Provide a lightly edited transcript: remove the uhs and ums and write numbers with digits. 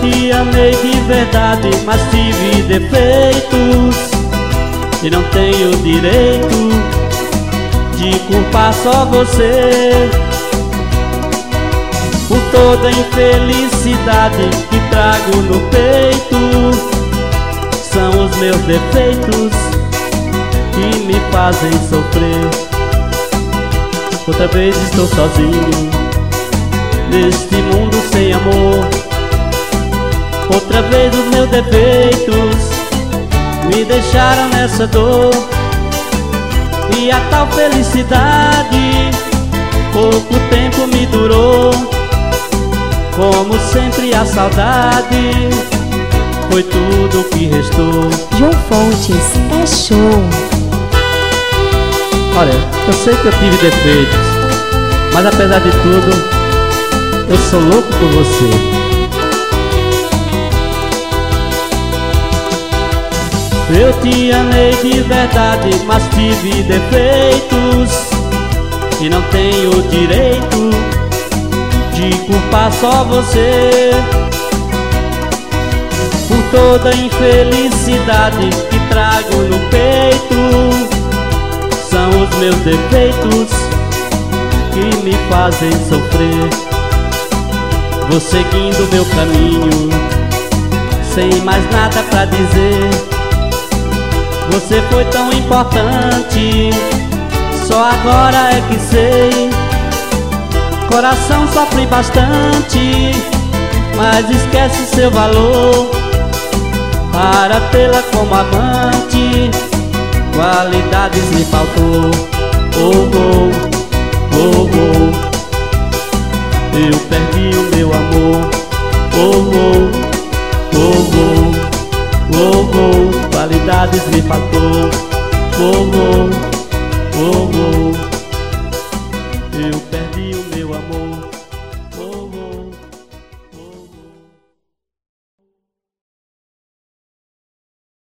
te amei de verdade, mas tive defeitos e não tenho direito de culpar só você por toda a infelicidade que trago no peito. São os meus defeitos que me fazem sofrer. Outra vez estou sozinho neste mundo sem amor. Outra vez os meus defeitos me deixaram nessa dor. E a tal felicidade pouco tempo me durou. Como sempre a saudade foi tudo que restou. João Fontes, é show. Olha, eu sei que eu tive defeitos, mas apesar de tudo, eu sou louco por você. Eu te amei de verdade, mas tive defeitos e não tenho direito de culpar só você por toda a infelicidade que trago no peito. São os meus defeitos que me fazem sofrer. Vou seguindo meu caminho sem mais nada pra dizer. Você foi tão importante, só agora é que sei. Coração sofre bastante, mas esquece seu valor. Para tê-la como amante, qualidades me faltou. Oh, oh, oh, oh, eu perdi o meu amor. Oh, oh, oh, oh, oh, oh, qualidades me faltou. Oh, oh, oh, oh, eu perdi o meu amor.